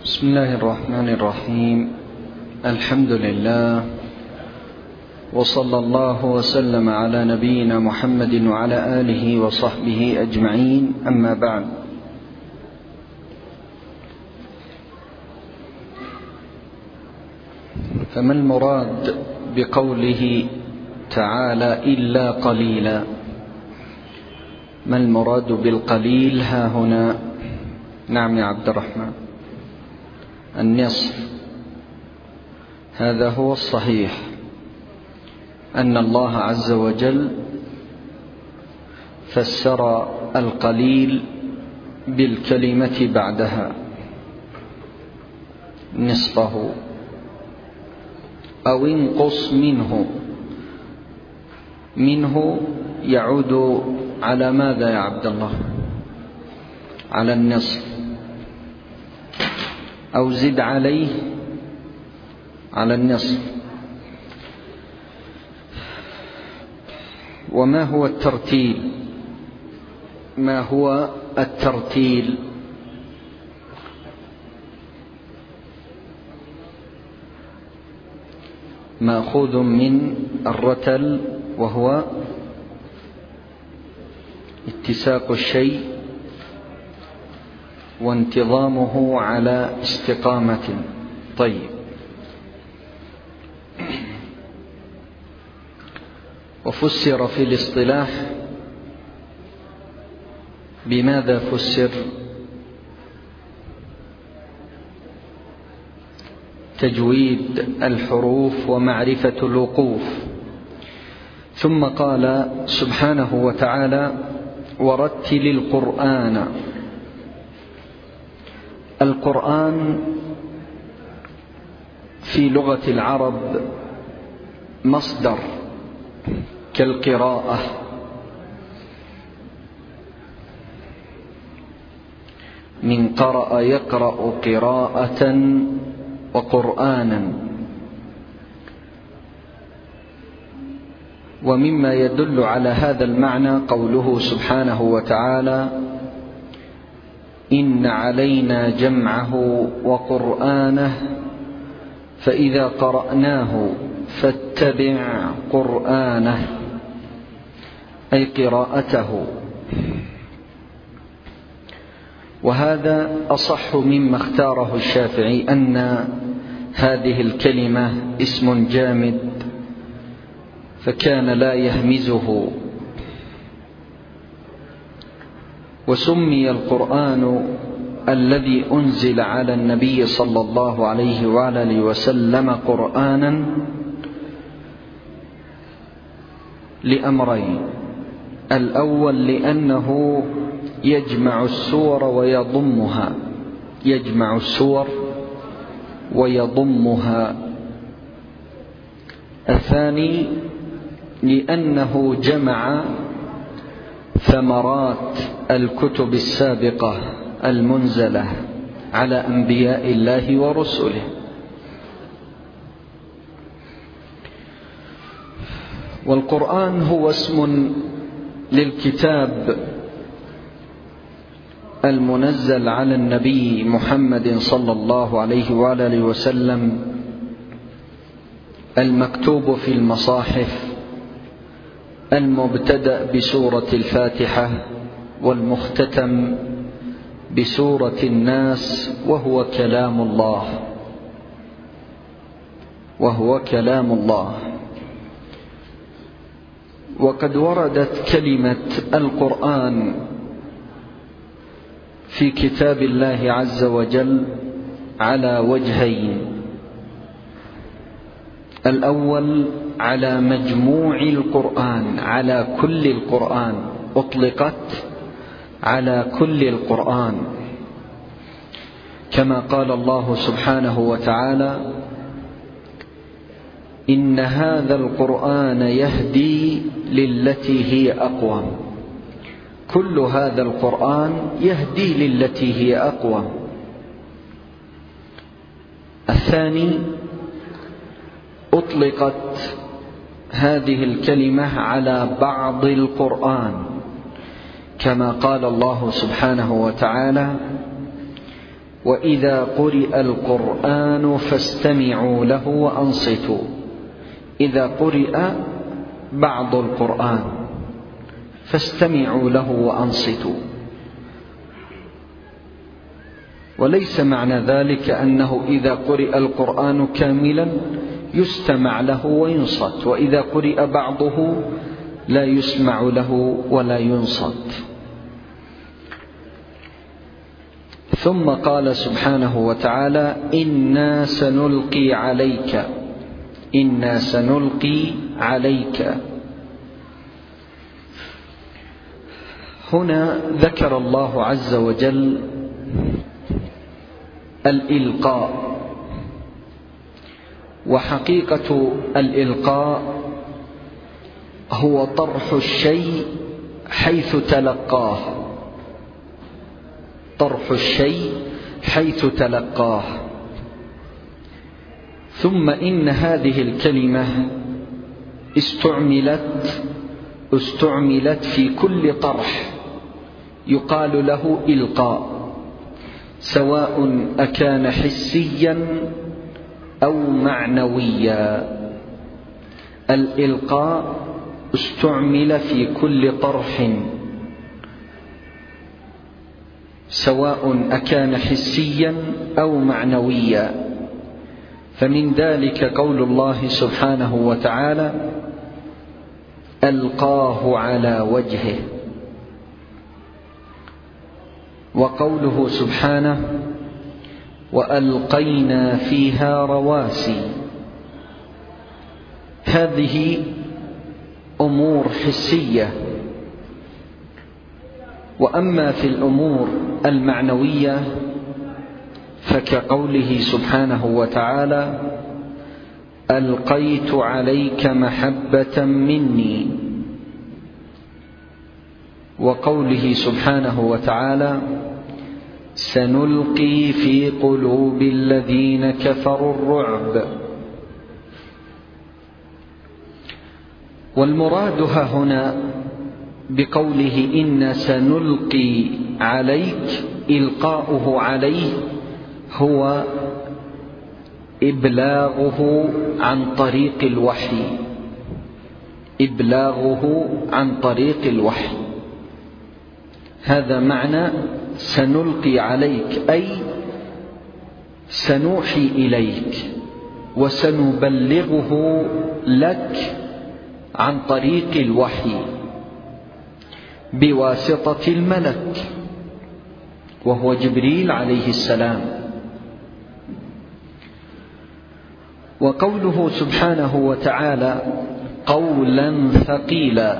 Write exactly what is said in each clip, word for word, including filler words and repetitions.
بسم الله الرحمن الرحيم. الحمد لله، وصلى الله وسلم على نبينا محمد وعلى آله وصحبه أجمعين. أما بعد، فما المراد بقوله تعالى إلا قليلا؟ ما المراد بالقليل ها هنا؟ نعم يا عبد الرحمن، النصف. هذا هو الصحيح، أن الله عز وجل فسر القليل بالكلمة بعدها نصفه، أو انقص منه. منه يعود على ماذا يا عبد الله؟ على النصف. أو زد عليه على النصف. وما هو الترتيل؟ ما هو الترتيل؟ مأخوذ من الرتل، وهو اتساق الشيء وانتظامه على استقامة. طيب، وفسر في الاصطلاح بماذا فسر؟ تجويد الحروف ومعرفة الوقوف. ثم قال سبحانه وتعالى: ورتل القرآن. القرآن في لغة العرب مصدر كالقراءة، من قرأ يقرأ قراءة وقرآنا. ومما يدل على هذا المعنى قوله سبحانه وتعالى: إن علينا جمعه وقرآنه فإذا قرأناه فاتبع قرآنه، أي قراءته. وهذا أصح مما اختاره الشافعي، أن هذه الكلمة اسم جامد فكان لا يهمزه. وسمي القرآن الذي أنزل على النبي صلى الله عليه وآله وسلم قرآنا لأمرين: الأول لأنه يجمع السور ويضمها، يجمع السور ويضمها. الثاني لأنه جمع ثمرات الكتب السابقة المنزلة على أنبياء الله ورسله. والقرآن هو اسم للكتاب المنزل على النبي محمد صلى الله عليه وآله وسلم، المكتوب في المصاحف، المبتدأ بسورة الفاتحة والمختتم بسورة الناس، وهو كلام الله، وهو كلام الله. وقد وردت كلمة القرآن في كتاب الله عز وجل على وجهين: الأول على مجموع القرآن، على كل القرآن، أطلقت على كل القرآن، كما قال الله سبحانه وتعالى: إن هذا القرآن يهدي للتي هي أقوم. كل هذا القرآن يهدي للتي هي أقوم. الثاني أطلقت هذه الكلمة على بعض القرآن، كما قال الله سبحانه وتعالى: وإذا قرئ القرآن فاستمعوا له وأنصتوا. إذا قرئ بعض القرآن فاستمعوا له وأنصتوا. وليس معنى ذلك أنه إذا قرئ القرآن كاملا يستمع له وينصت، وإذا قرئ بعضه لا يسمع له ولا ينصت. ثم قال سبحانه وتعالى: إنا سنلقي عليك إنا سنلقي عليك. هنا ذكر الله عز وجل الإلقاء، وحقيقة الإلقاء هو طرح الشيء حيث تلقاه طرح الشيء حيث تلقاه. ثم إن هذه الكلمة استعملت استعملت في كل طرح يقال له إلقاء، سواء أكان حسيا أو معنويا. الإلقاء استعمل في كل طرح، سواء أكان حسيا أو معنويا. فمن ذلك قول الله سبحانه وتعالى: ألقاه على وجهه، وقوله سبحانه: وألقينا فيها رواسي. هذه أمور حسية. وأما في الأمور المعنوية فكقوله سبحانه وتعالى: ألقيت عليك محبة مني، وقوله سبحانه وتعالى: سنلقي في قلوب الذين كفروا الرعب. والمراد هنا بقوله إنا سنلقي عليك، إلقاؤه عليه هو إبلاغه عن طريق الوحي إبلاغه عن طريق الوحي هذا معنى سنلقي عليك، أي سنوحي إليك وسنبلغه لك عن طريق الوحي بواسطة الملك وهو جبريل عليه السلام. وقوله سبحانه وتعالى: قولا ثقيلا.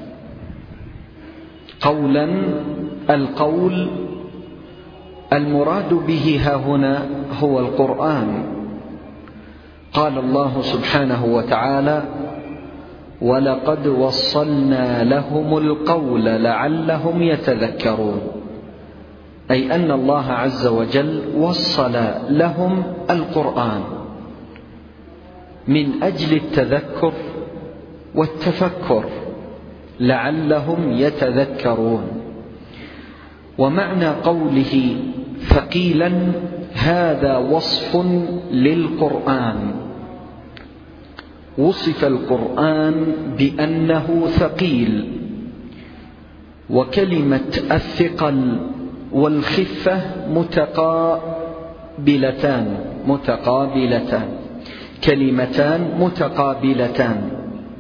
قولا، القول المراد به ها هنا هو القرآن. قال الله سبحانه وتعالى: ولقد وصلنا لهم القول لعلهم يتذكرون، أي أن الله عز وجل وصل لهم القرآن من أجل التذكر والتفكر لعلهم يتذكرون. ومعنى قوله ثقيلا هذا وصف للقرآن، وصف القرآن بأنه ثقيل. وكلمة الثقل والخفة متقابلتان متقابلتان كلمتان متقابلتان،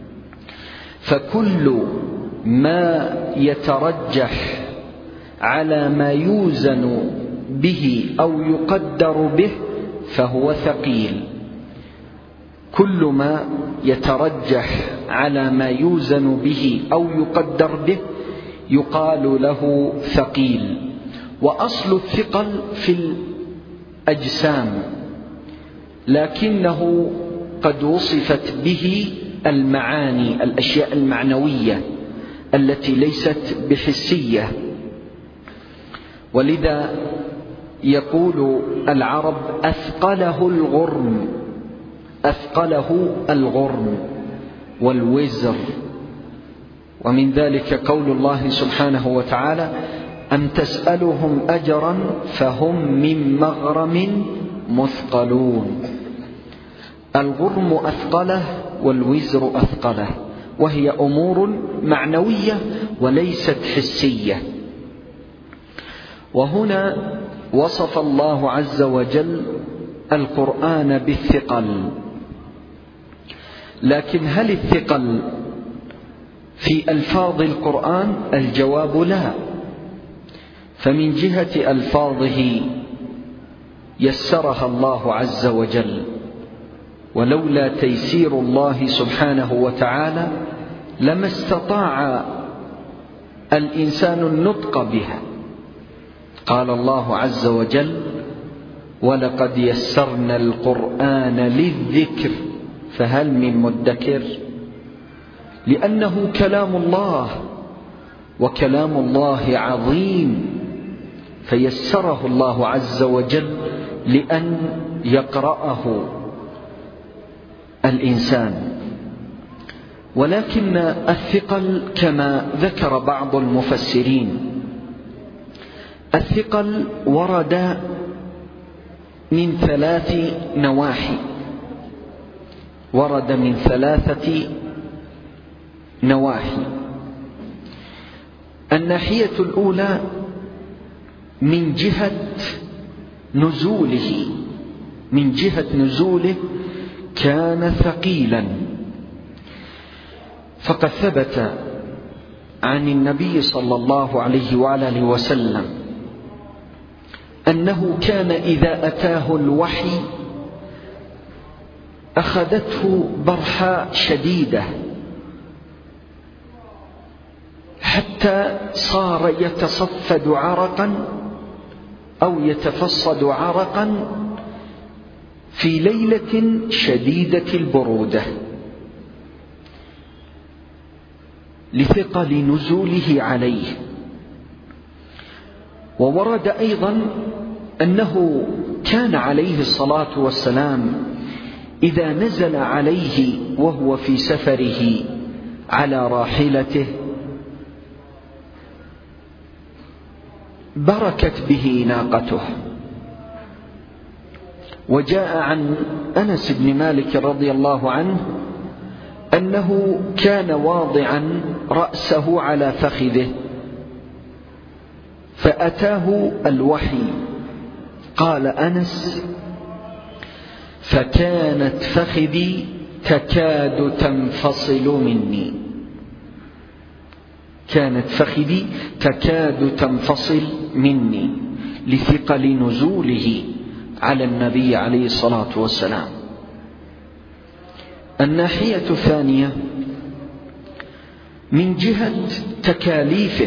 فكل ما يترجح على ما يوزن به أو يقدر به فهو ثقيل. كل ما يترجح على ما يوزن به أو يقدر به يقال له ثقيل. وأصل الثقل في الأجسام، لكنه قد وصفت به المعاني، الأشياء المعنوية التي ليست بحسية. ولذا يقول العرب: أثقله الغرم أثقله الغرم والوزر. ومن ذلك قول الله سبحانه وتعالى: أم تسألهم أجرا فهم من مغرم مثقلون. الغرم أثقله والوزر أثقله، وهي أمور معنوية وليست حسية. وهنا وصف الله عز وجل القرآن بالثقل، لكن هل الثقل في ألفاظ القرآن؟ الجواب لا. فمن جهة ألفاظه يسرها الله عز وجل، ولولا تيسير الله سبحانه وتعالى لما استطاع الإنسان النطق بها. قال الله عز وجل: ولقد يسرنا القرآن للذكر فهل من مدكر. لأنه كلام الله، وكلام الله عظيم، فيسره الله عز وجل لأن يقرأه الإنسان. ولكن الثقل كما ذكر بعض المفسرين، الثقل ورد من ثلاث نواحي، ورد من ثلاثة نواحي. الناحية الأولى من جهة نزوله، من جهة نزوله كان ثقيلا، فقد ثبت عن النبي صلى الله عليه وآله وسلم أنه كان إذا أتاه الوحي أخذته برحاء شديدة حتى صار يتصفد عرقا أو يتفصد عرقا في ليلة شديدة البرودة لثقل نزوله عليه. وورد أيضا أنه كان عليه الصلاة والسلام إذا نزل عليه وهو في سفره على راحلته بركت به ناقته. وجاء عن أنس بن مالك رضي الله عنه أنه كان واضعا رأسه على فخذه فأتاه الوحي. قال أنس: فكانت فخذي تكاد تنفصل مني، كانت فخذي تكاد تنفصل مني لثقل نزوله على النبي عليه الصلاة والسلام. الناحية الثانية من جهة تكاليفه،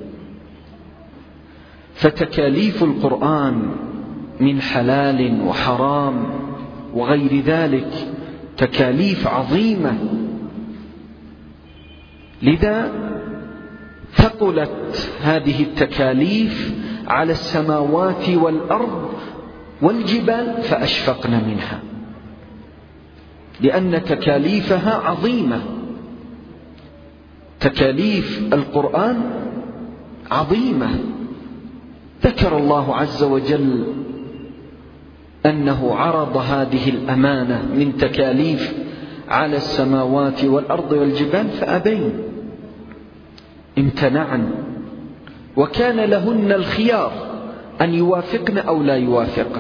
فتكاليف القرآن من حلال وحرام وغير ذلك تكاليف عظيمة، لذا ثقلت هذه التكاليف على السماوات والأرض والجبال فأشفقن منها، لأن تكاليفها عظيمة. تكاليف القرآن عظيمة. ذكر الله عز وجل أنه عرض هذه الأمانة من تكاليف على السماوات والأرض والجبال فأبين، امتنعن، وكان لهن الخيار أن يوافقن أو لا يوافقن.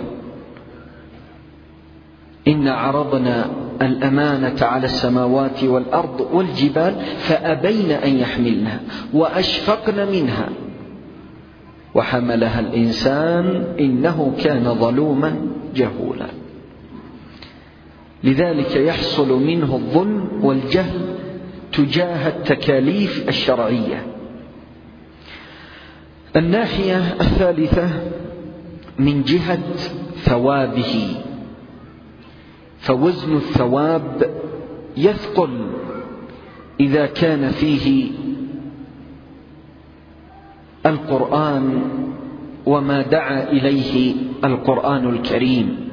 إن عرضنا الأمانة على السماوات والأرض والجبال فأبين أن يحملنها وأشفقن منها وحملها الإنسان إنه كان ظلوما جهولا. لذلك يحصل منه الظلم والجهل تجاه التكاليف الشرعية. الناحية الثالثة من جهة ثوابه، فوزن الثواب يثقل إذا كان فيه القرآن وما دعا إليه القرآن الكريم،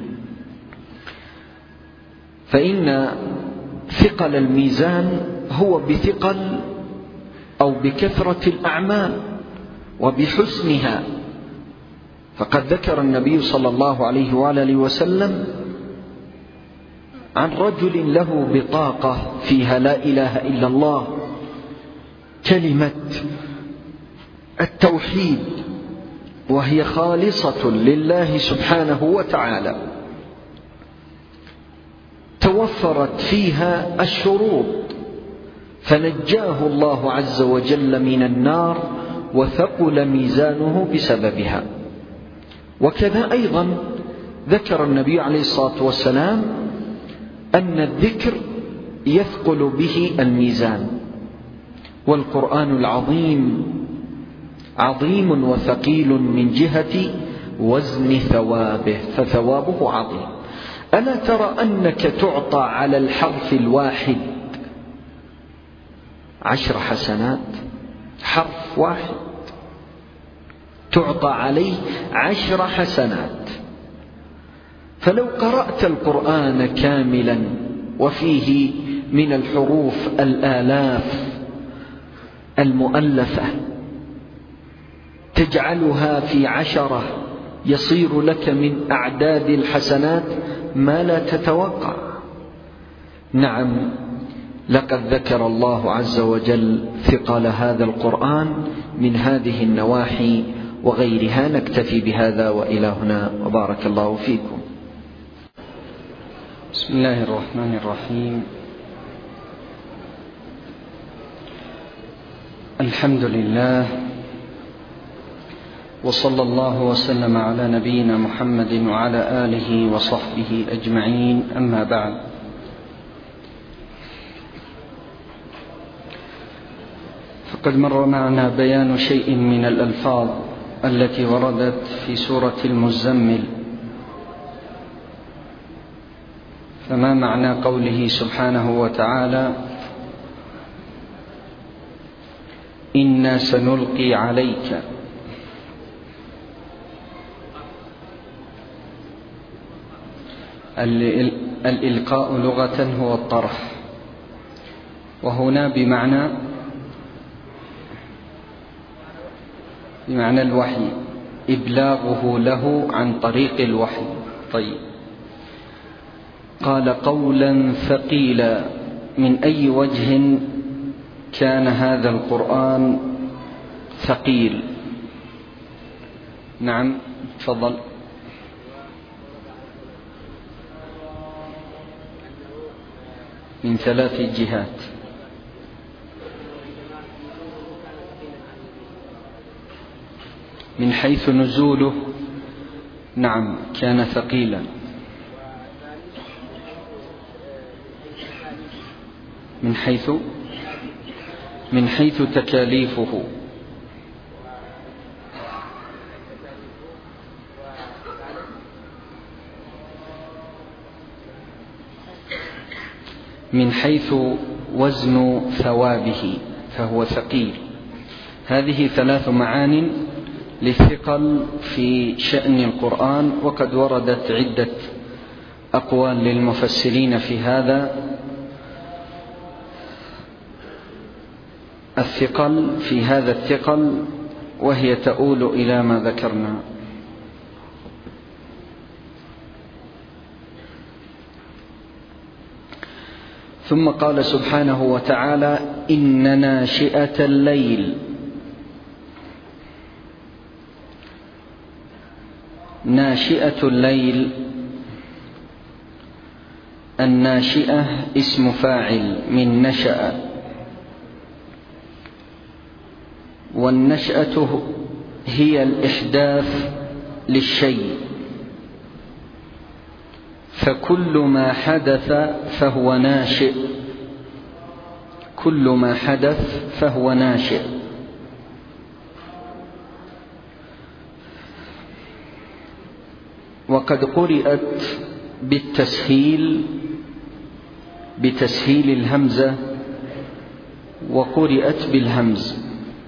فإن ثقل الميزان هو بثقل أو بكثرة الأعمال وبحسنها. فقد ذكر النبي صلى الله عليه وآله وسلم عن رجل له بطاقة فيها لا إله إلا الله، كلمة التوحيد، وهي خالصة لله سبحانه وتعالى، توفرت فيها الشروط، فنجاه الله عز وجل من النار وثقل ميزانه بسببها. وكذا أيضا ذكر النبي عليه الصلاة والسلام أن الذكر يثقل به الميزان، والقرآن العظيم عظيم وثقيل من جهة وزن ثوابه، فثوابه عظيم. ألا ترى أنك تعطى على الحرف الواحد عشر حسنات؟ حرف واحد تعطى عليه عشر حسنات. فلو قرأت القرآن كاملا وفيه من الحروف الآلاف المؤلفة تجعلها في عشرة، يصير لك من أعداد الحسنات ما لا تتوقع. نعم، لقد ذكر الله عز وجل ثقل هذا القرآن من هذه النواحي وغيرها. نكتفي بهذا وإلى هنا، وبارك الله فيكم. بسم الله الرحمن الرحيم. الحمد لله، وصلى الله وسلم على نبينا محمد وعلى آله وصحبه أجمعين، أما بعد. فقد مر معنا بيان شيء من الألفاظ التي وردت في سورة المزمل. فما معنى قوله سبحانه وتعالى: إنا سنلقي عليك؟ الإلقاء لغة هو الطرح، وهنا بمعنى بمعنى الوحي، إبلاغه له عن طريق الوحي. طيب، قال قولا ثقيلا، من أي وجه كان هذا القرآن ثقيل؟ نعم، تفضل. من ثلاث جهات. من حيث نزوله، نعم، كان ثقيلا. من حيث من حيث تكاليفه، من حيث وزن ثوابه فهو ثقيل. هذه ثلاث معان للثقل في شأن القرآن، وقد وردت عدة أقوال للمفسرين في هذا. الثقل في هذا الثقل، وهي تؤول إلى ما ذكرنا. ثم قال سبحانه وتعالى: إن ناشئة الليل. ناشئة الليل، الناشئة اسم فاعل من نشأ، والنشأة هي الإحداث للشيء، فكل ما حدث فهو ناشئ، كل ما حدث فهو ناشئ. وقد قرئت بالتسهيل بتسهيل الهمزة، وقرئت بالهمز،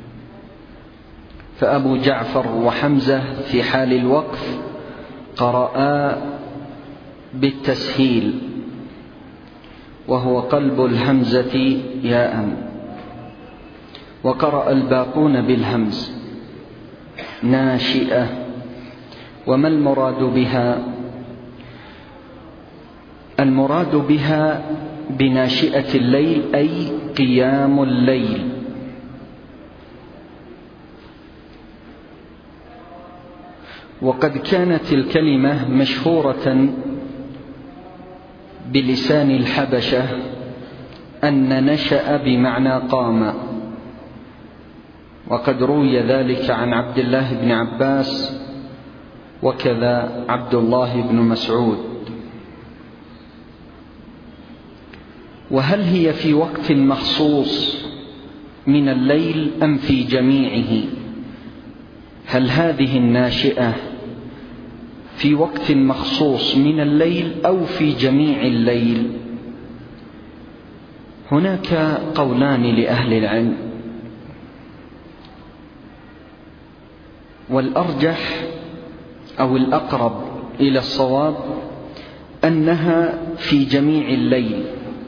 فأبو جعفر وحمزة في حال الوقف قرأا بالتسهيل، وهو قلب الهمزة ياء، وقرأ الباقون بالهمز. ناشئة. وما المراد بها؟ المراد بها بناشئة الليل أي قيام الليل. وقد كانت الكلمة مشهورة بلسان الحبشة أن نشأ بمعنى قام، وقد روي ذلك عن عبد الله بن عباس وكذا عبد الله بن مسعود. وهل هي في وقت مخصوص من الليل أم في جميعه؟ هل هذه الناشئة في وقت مخصوص من الليل أو في جميع الليل؟ هناك قولان لأهل العلم، والأرجح أو الأقرب إلى الصواب أنها في جميع الليل.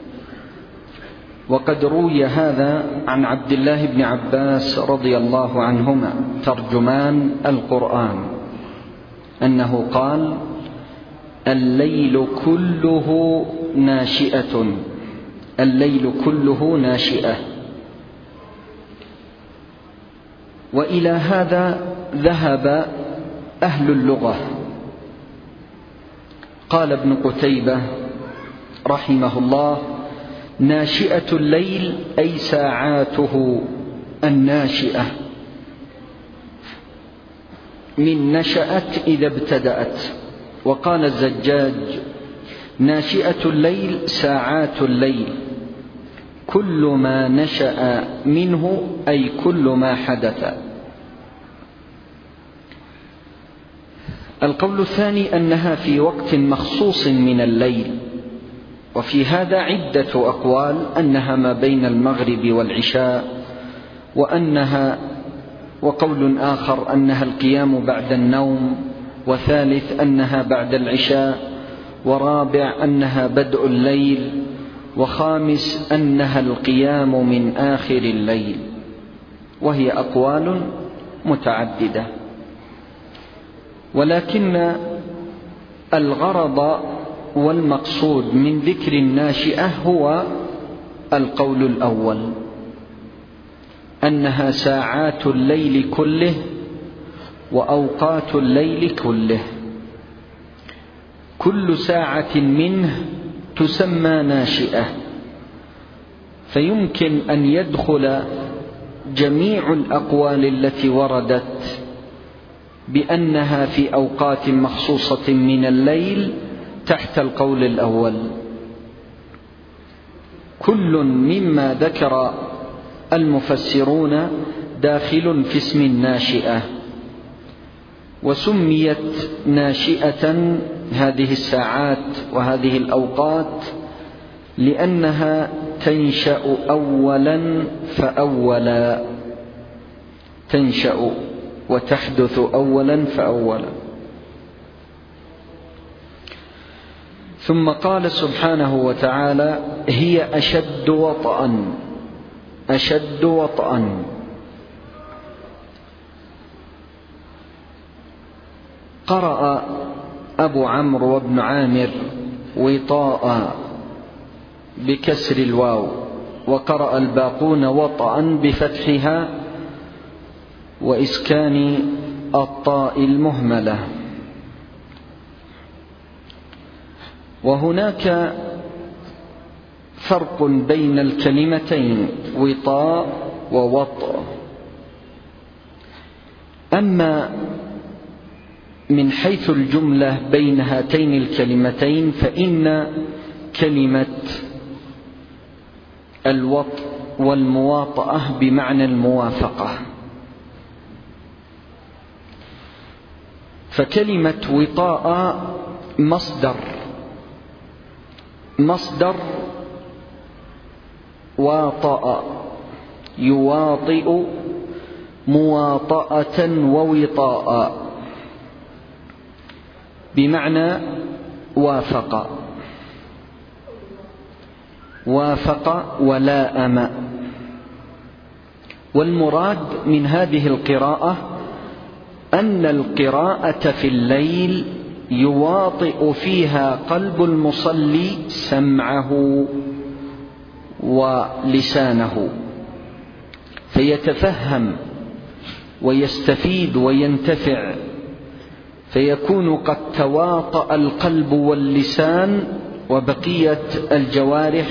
وقد روي هذا عن عبد الله بن عباس رضي الله عنهما ترجمان القرآن أنه قال: الليل كله ناشئة، الليل كله ناشئة. وإلى هذا ذهب أهل اللغة. قال ابن قتيبة رحمه الله: ناشئة الليل أي ساعاته الناشئة، من نشأت إذا ابتدأت. وقال الزجاج: ناشئة الليل ساعات الليل، كل ما نشأ منه أي كل ما حدث. القول الثاني أنها في وقت مخصوص من الليل، وفي هذا عدة أقوال: أنها ما بين المغرب والعشاء، وأنها وقول آخر أنها القيام بعد النوم، وثالث أنها بعد العشاء، ورابع أنها بدء الليل، وخامس أنها القيام من آخر الليل. وهي أقوال متعددة، ولكن الغرض والمقصود من ذكر الناشئة هو القول الأول، أنها ساعات الليل كله وأوقات الليل كله، كل ساعة منه تسمى ناشئة، فيمكن أن يدخل جميع الأقوال التي وردت بأنها في أوقات مخصوصة من الليل تحت القول الأول. كل مما ذكر المفسرون داخل في اسم الناشئة، وسميت ناشئة هذه الساعات وهذه الأوقات لأنها تنشأ أولا فأولا، تنشأ وتحدث أولا فأولا. ثم قال سبحانه وتعالى: هي أشد وطئا، أشد وطئا. قرأ أبو عمرو وابن عامر وطاء بكسر الواو، وقرأ الباقون وطئا بفتحها وإسكان الطاء المهملة. وهناك فرق بين الكلمتين وطاء ووطء. أما من حيث الجملة بين هاتين الكلمتين فإن كلمة الوطء والمواطأة بمعنى الموافقة، فكلمة وطاء مصدر مصدر واطأ، يواطئ مواطأة ووطاء، بمعنى وافق وافق ولاءم. والمراد من هذه القراءة أن القراءة في الليل يواطئ فيها قلب المصلي سمعه ولسانه، فيتفهم ويستفيد وينتفع، فيكون قد تواطأ القلب واللسان وبقية الجوارح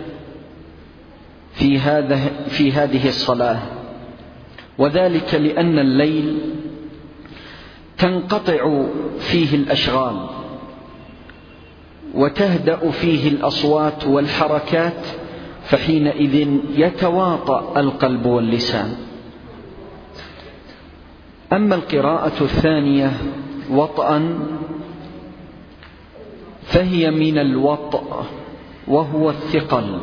في هذا في هذه الصلاة. وذلك لأن الليل تنقطع فيه الأشغال وتهدأ فيه الأصوات والحركات، فحينئذ يتواطأ القلب واللسان. أما القراءة الثانية وطئا فهي من الوطء، وهو الثقل،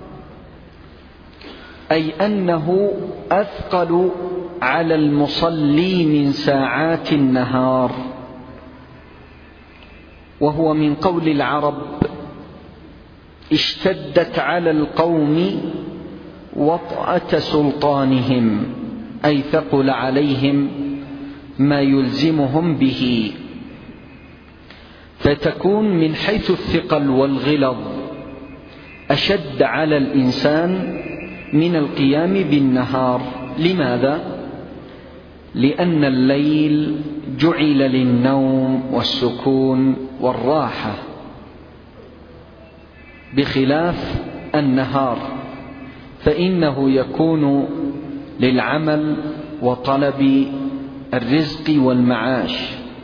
أي أنه أثقل على المصلي من ساعات النهار، وهو من قول العرب: اشتدت على القوم وطأة سلطانهم، أي ثقل عليهم ما يلزمهم به، فتكون من حيث الثقل والغلظ أشد على الإنسان من القيام بالنهار. لماذا؟ لأن الليل جعل للنوم والسكون والراحة، بخلاف النهار فإنه يكون للعمل وطلب الرزق والمعاش.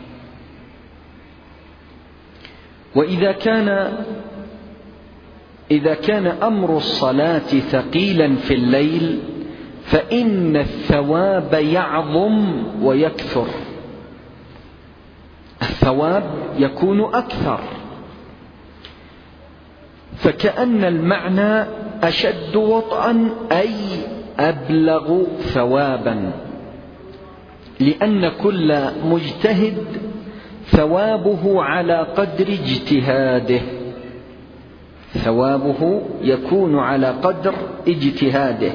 وإذا كان إذا كان أمر الصلاة ثقيلا في الليل فإن الثواب يعظم ويكثر، الثواب يكون أكثر، فكأن المعنى أشد وطئا أي أبلغ ثوابا، لأن كل مجتهد ثوابه على قدر اجتهاده، ثوابه يكون على قدر اجتهاده.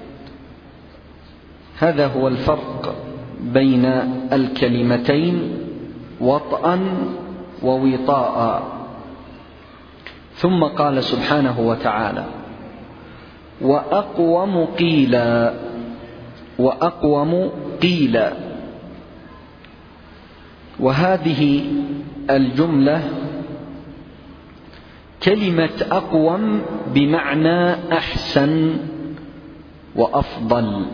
هذا هو الفرق بين الكلمتين وطئا ووطاء. ثم قال سبحانه وتعالى: وأقوم قيلا، وأقوم قيلا. وهذه الجملة كلمة أقوم بمعنى أحسن وأفضل،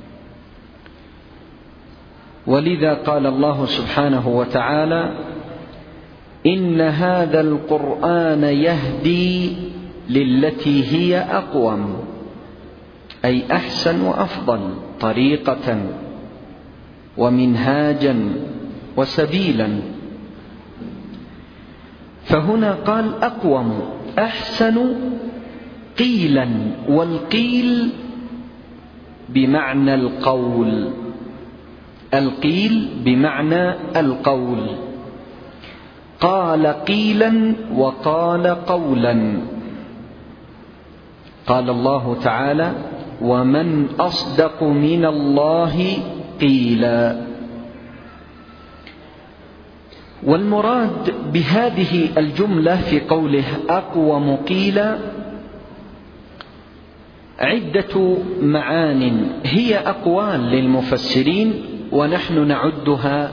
ولذا قال الله سبحانه وتعالى: إن هذا القرآن يهدي للتي هي أقوم، أي أحسن وأفضل طريقة ومنهاجا وسبيلا. فهنا قال أقوم، أحسن قيلا، والقيل بمعنى القول، القيل بمعنى القول، قال قيلا وقال قولا. قال الله تعالى: ومن أصدق من الله قيلا. والمراد بهذه الجملة في قوله أقوم قيلا عدة معان، هي أقوال للمفسرين ونحن نعدها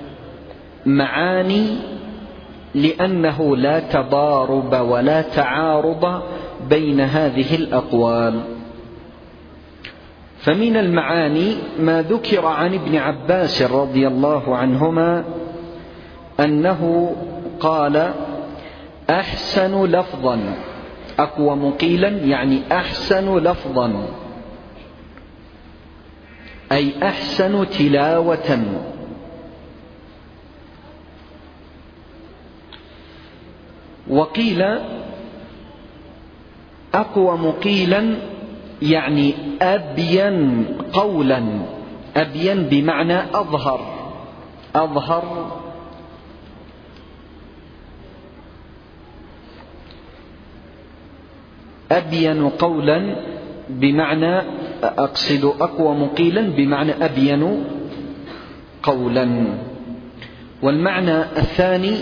معاني لأنه لا تضارب ولا تعارض بين هذه الأقوال. فمن المعاني ما ذكر عن ابن عباس رضي الله عنهما أنه قال: أحسن لفظا، أقوم قيلا يعني أحسن لفظا، أي أحسن تلاوة. وقيل أقوم قيلا يعني أبين قولا، أبين بمعنى أظهر، أظهر أبين قولا بمعنى، أقصد أقوم قيلا بمعنى أبين قولا. والمعنى الثاني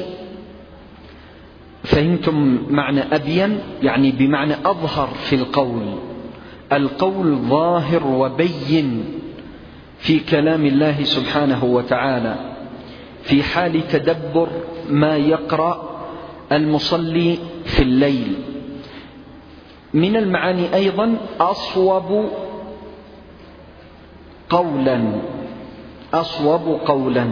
فهمتم معنى أبين، يعني بمعنى أظهر في القول، القول ظاهر وبين في كلام الله سبحانه وتعالى في حال تدبر ما يقرأ المصلي في الليل. من المعاني أيضا أصوب قولا، أصوب قولا،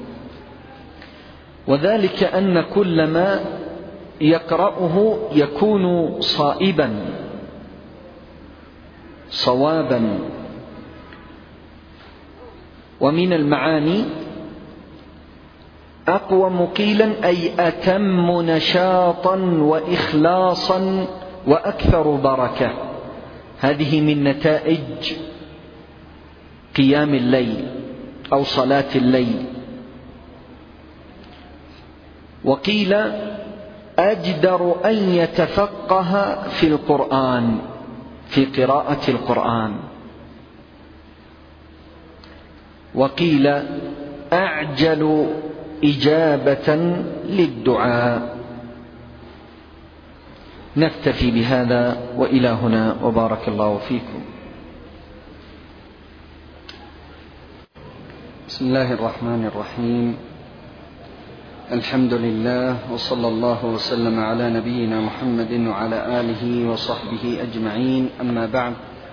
وذلك أن كل ما يقرأه يكون صائبا صوابا. ومن المعاني أقوم قيلا أي أتم نشاطا وإخلاصا وأكثر بركة. هذه من نتائج قيام الليل أو صلاة الليل. وقيل أجدر أن يتفقه في القرآن، في قراءة القرآن. وقيل أعجل إجابة للدعاء. نكتفي بهذا وإلى هنا، وبارك الله فيكم. بسم الله الرحمن الرحيم. الحمد لله، وصلى الله وسلم على نبينا محمد وعلى آله وصحبه أجمعين. أما بعد،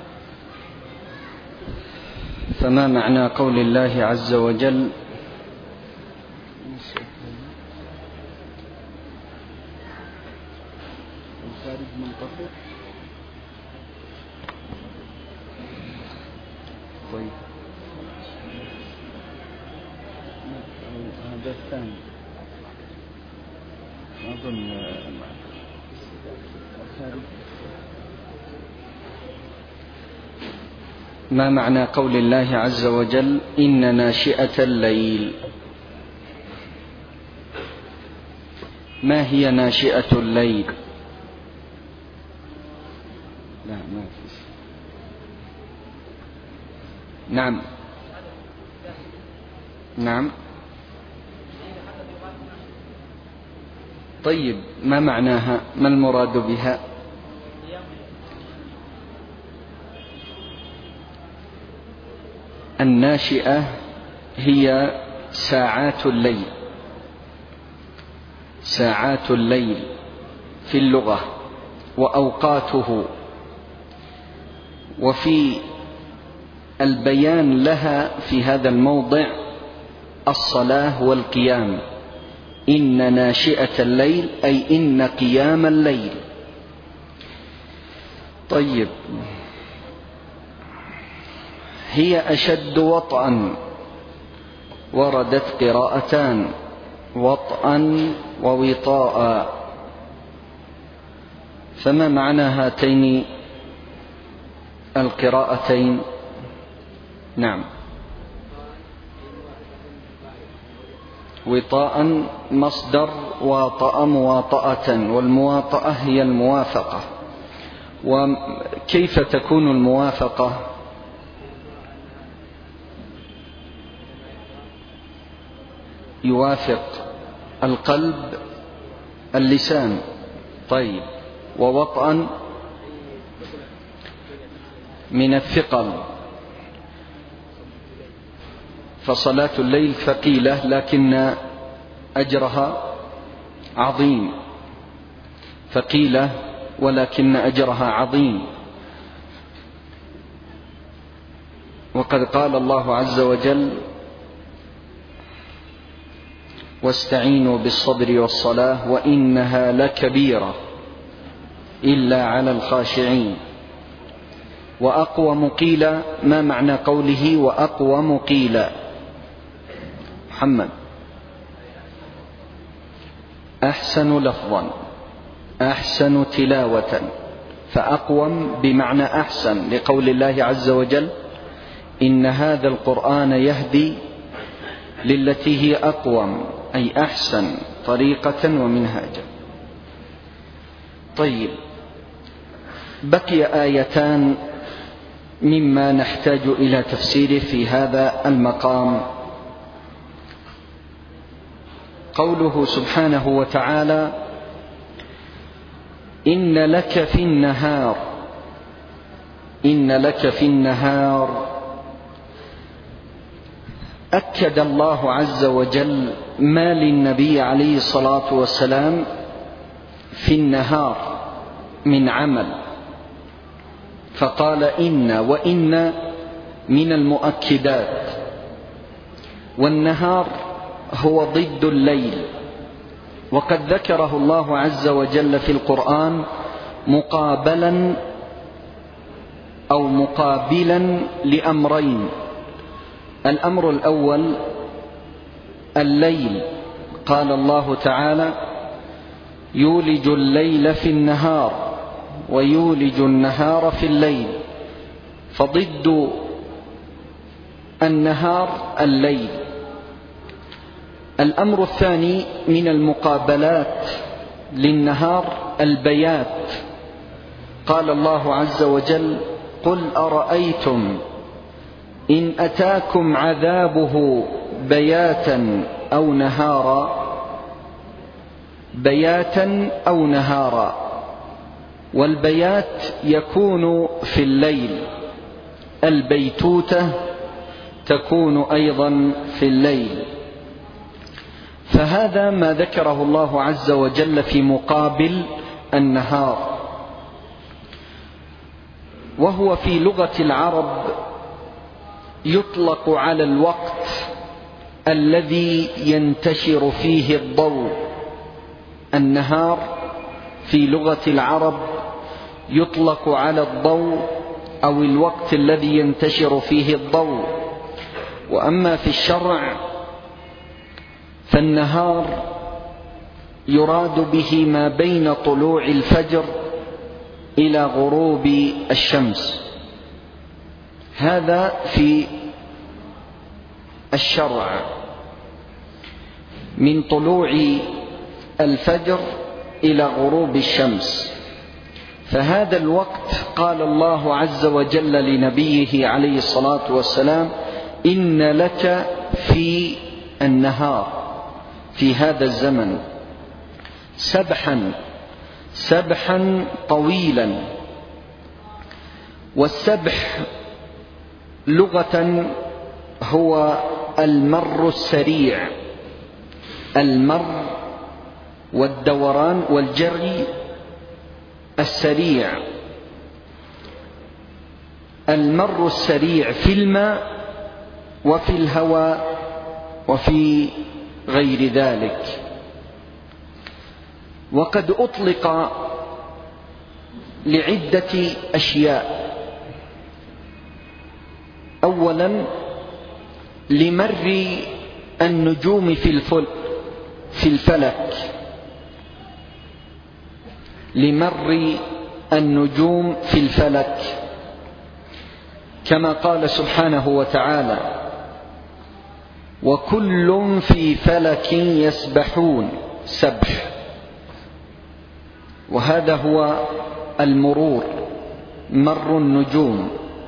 فما معنى قول الله عز وجل: طيب هذا الثاني أظن ما معنى قول الله عز وجل: إن ناشئة الليل؟ ما هي ناشئة الليل؟ لا ما في. نعم نعم. طيب ما معناها؟ ما المراد بها؟ الناشئة هي ساعات الليل، ساعات الليل في اللغة وأوقاته. وفي البيان لها في هذا الموضع الصلاة والقيام. إن ناشئة الليل أي إن قيام الليل. طيب، هي أشد وطئا، وردت قراءتان: وطئا ووطاء. فما معنى هاتين القراءتين؟ نعم. وطاء مصدر واطأ مواطأة، والمواطأة هي الموافقة. وكيف تكون الموافقة؟ يوافق القلب اللسان. طيب، ووطئا من الثقل. فصلاة الليل ثقيلة لكن أجرها عظيم، ثقيلة ولكن أجرها عظيم. وقد قال الله عز وجل: واستعينوا بالصبر والصلاة وإنها لكبيرة إلا على الخاشعين. وأقوم قيل، ما معنى قوله وأقوم قيل؟ محمد. أحسن لفظا، أحسن تلاوة. فأقوم بمعنى أحسن، لقول الله عز وجل: إن هذا القرآن يهدي للتي هي أقوم، أي أحسن طريقة ومنهاجا. طيب، بقي آيتان مما نحتاج إلى تفسيره في هذا المقام. قوله سبحانه وتعالى: إن لك في النهار إن لك في النهار أكد الله عز وجل ما للنبي عليه الصلاة والسلام في النهار من عمل، فقال: إن وإن من المؤكدات، والنهار هو ضد الليل، وقد ذكره الله عز وجل في القرآن مقابلا أو مقابلا لأمرين. الأمر الأول الليل، قال الله تعالى: يولج الليل في النهار ويولج النهار في الليل، فضد النهار الليل. الأمر الثاني من المقابلات للنهار البيات، قال الله عز وجل: قل أرأيتم إن أتاكم عذابه بياتا أو نهارا بياتا أو نهارا. والبيات يكون في الليل، البيتوتة تكون أيضا في الليل. فهذا ما ذكره الله عز وجل في مقابل النهار، وهو في لغة العرب يطلق على الوقت الذي ينتشر فيه الضوء. النهار في لغة العرب يطلق على الضوء أو الوقت الذي ينتشر فيه الضوء. وأما في الشرع فالنهار يراد به ما بين طلوع الفجر إلى غروب الشمس، هذا في الشرع، من طلوع الفجر إلى غروب الشمس. فهذا الوقت قال الله عز وجل لنبيه عليه الصلاة والسلام: إن لك في النهار، في هذا الزمن، سبحا سبحا طويلا. والسبح لغة هو المر السريع، المر والدوران والجري السريع. المر السريع في الماء وفي الهواء وفي غير ذلك. وقد أطلق لعدة أشياء. أولا لمر النجوم في الفلك، لمر النجوم في الفلك، كما قال سبحانه وتعالى: وكل في فلك يسبحون، سبح. وهذا هو المرور، مر النجوم.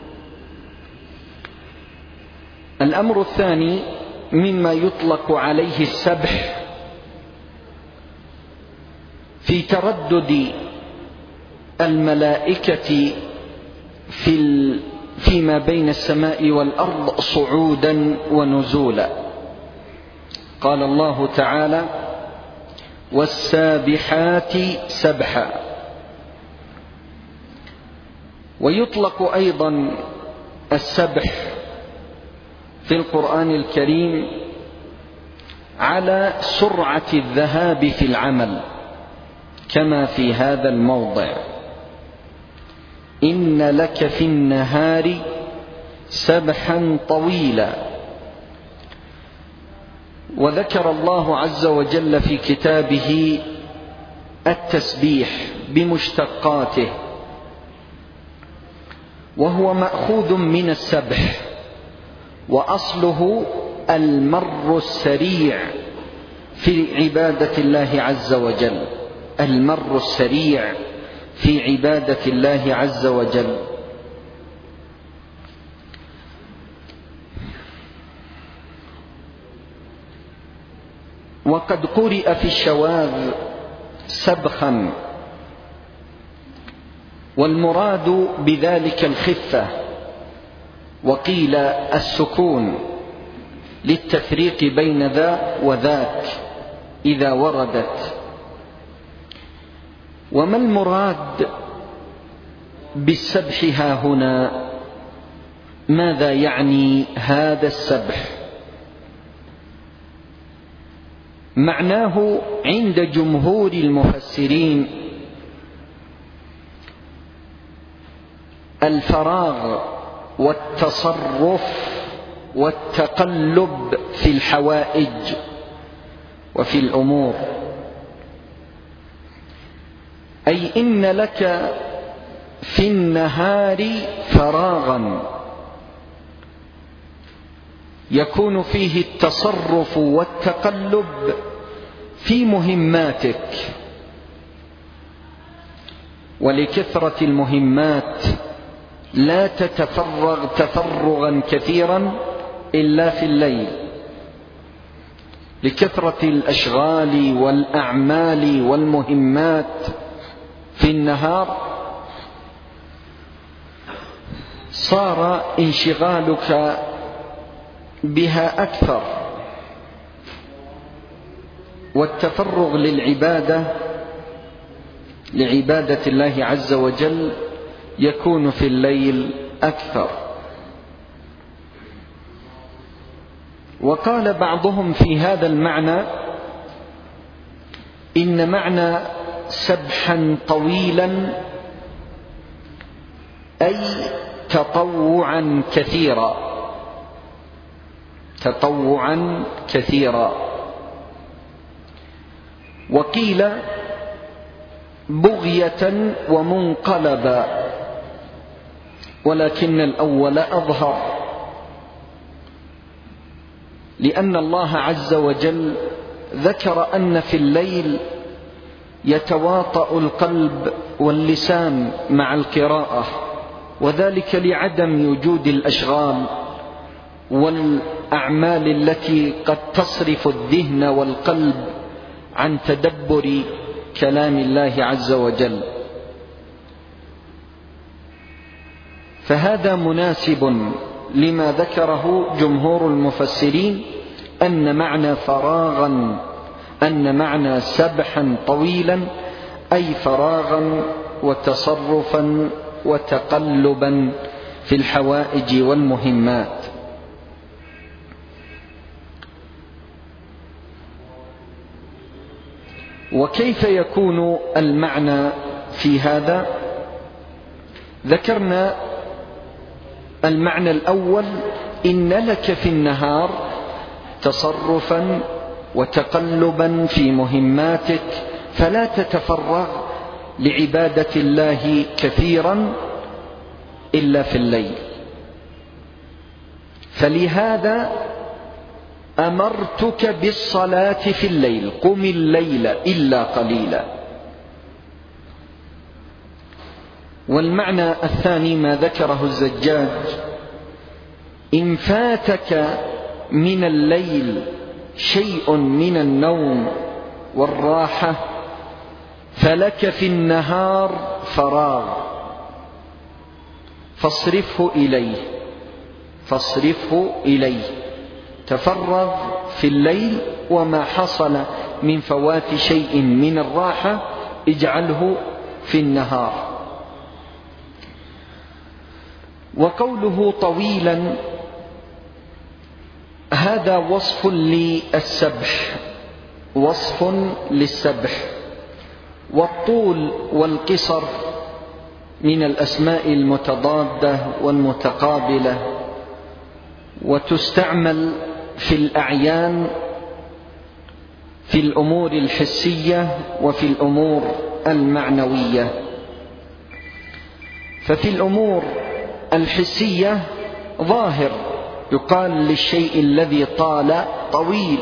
الأمر الثاني مما يطلق عليه السبح في تردد الملائكة في فيما بين السماء والأرض صعودا ونزولا. قال الله تعالى: والسابحات سبحا. ويطلق أيضا السبح في القرآن الكريم على سرعة الذهاب في العمل، كما في هذا الموضع: إن لك في النهار سبحا طويلا. وذكر الله عز وجل في كتابه التسبيح بمشتقاته، وهو مأخوذ من السبح، وأصله المر السريع في عبادة الله عز وجل، المر السريع في عبادة الله عز وجل. وقد قرئ في الشواذ سبخا، والمراد بذلك الخفة، وقيل السكون للتفريق بين ذا وذاك إذا وردت. وما المراد بالسبح ها هنا؟ ماذا يعني هذا السبح؟ معناه عند جمهور المفسرين الفراغ والتصرف والتقلب في الحوائج وفي الأمور، أي إن لك في النهار فراغا يكون فيه التصرف والتقلب في مهماتك، ولكثرة المهمات لا تتفرغ تفرغا كثيرا إلا في الليل، لكثرة الأشغال والأعمال والمهمات في النهار صار انشغالك بها أكثر، والتفرغ للعبادة لعبادة الله عز وجل يكون في الليل أكثر. وقال بعضهم في هذا المعنى إن معنى سبحا طويلا أي تطوعا كثيرا، تطوعا كثيرا. وقيل بغية ومنقلبا، ولكن الأول أظهر، لأن الله عز وجل ذكر أن في الليل يتواطأ القلب واللسان مع القراءة، وذلك لعدم وجود الأشغال والأعمال التي قد تصرف الذهن والقلب عن تدبر كلام الله عز وجل. فهذا مناسب لما ذكره جمهور المفسرين أن معنى فراغا أن معنى سبحا طويلا أي فراغا وتصرفا وتقلبا في الحوائج والمهمات. وكيف يكون المعنى في هذا؟ ذكرنا المعنى الأول، إن لك في النهار تصرفا وتقلبا في مهماتك، فلا تتفرغ لعبادة الله كثيرا إلا في الليل. فلهذا أمرتك بالصلاة في الليل، قم الليل إلا قليلا. والمعنى الثاني ما ذكره الزجاج، إن فاتك من الليل شيء من النوم والراحة فلك في النهار فراغ فاصرفه إليه فاصرفه إليه تفرغ في الليل، وما حصل من فوات شيء من الراحة اجعله في النهار. وقوله طويلا هذا وصف للسبح، وصف للسبح. والطول والقصر من الأسماء المتضادة والمتقابلة، وتستعمل في الأعيان في الأمور الحسية وفي الأمور المعنوية. ففي الأمور الحسية ظاهر يقال للشيء الذي طال طويل،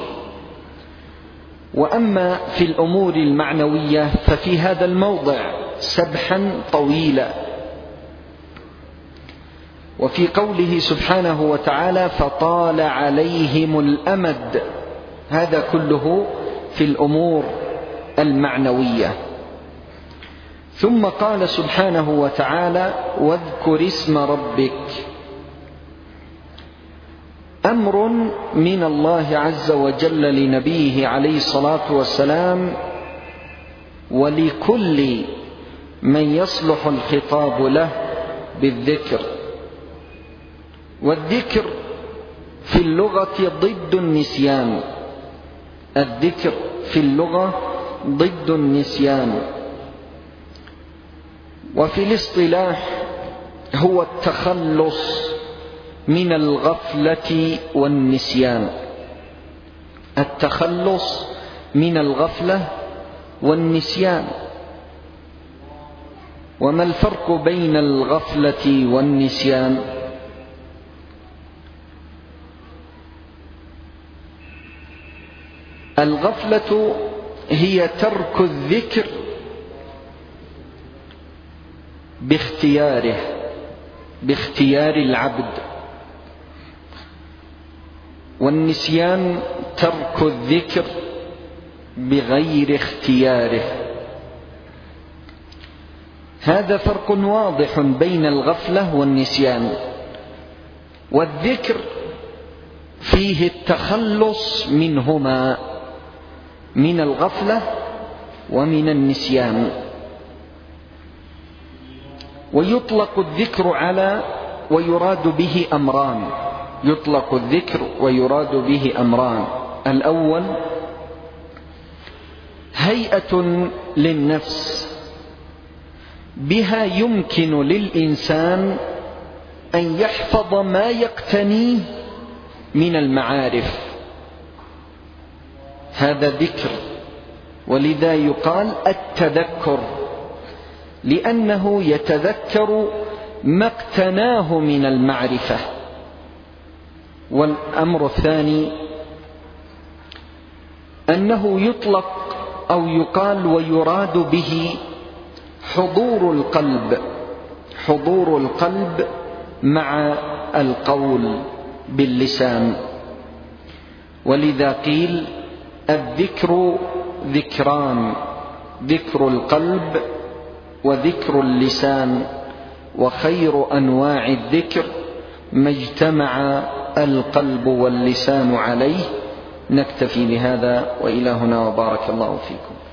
وأما في الأمور المعنوية ففي هذا الموضع سبحا طويلا. وفي قوله سبحانه وتعالى فطال عليهم الأمد، هذا كله في الأمور المعنوية. ثم قال سبحانه وتعالى: واذكر اسم ربك. أمر من الله عز وجل لنبيه عليه الصلاة والسلام ولكل من يصلح الخطاب له بالذكر. والذكر في اللغة ضد النسيان، الذكر في اللغة ضد النسيان، وفي الاصطلاح هو التخلص من الغفلة والنسيان، التخلص من الغفلة والنسيان. وما الفرق بين الغفلة والنسيان؟ الغفلة هي ترك الذكر باختياره، باختيار العبد، والنسيان ترك الذكر بغير اختياره. هذا فرق واضح بين الغفلة والنسيان. والذكر فيه التخلص منهما، من الغفلة ومن النسيان. ويطلق الذكر على ويراد به أمران، يطلق الذكر ويراد به أمران. الأول هيئة للنفس بها يمكن للإنسان أن يحفظ ما يقتنيه من المعارف، هذا ذكر. ولذا يقال التذكر، لأنه يتذكر ما اقتناه من المعرفة. والأمر الثاني أنه يطلق أو يقال ويراد به حضور القلب، حضور القلب مع القول باللسان. ولذا قيل الذكر ذكران: ذكر القلب وذكر اللسان، وخير أنواع الذكر ما اجتمع القلب واللسان عليه. نكتفي بهذا، وإلى هنا، وبارك الله فيكم.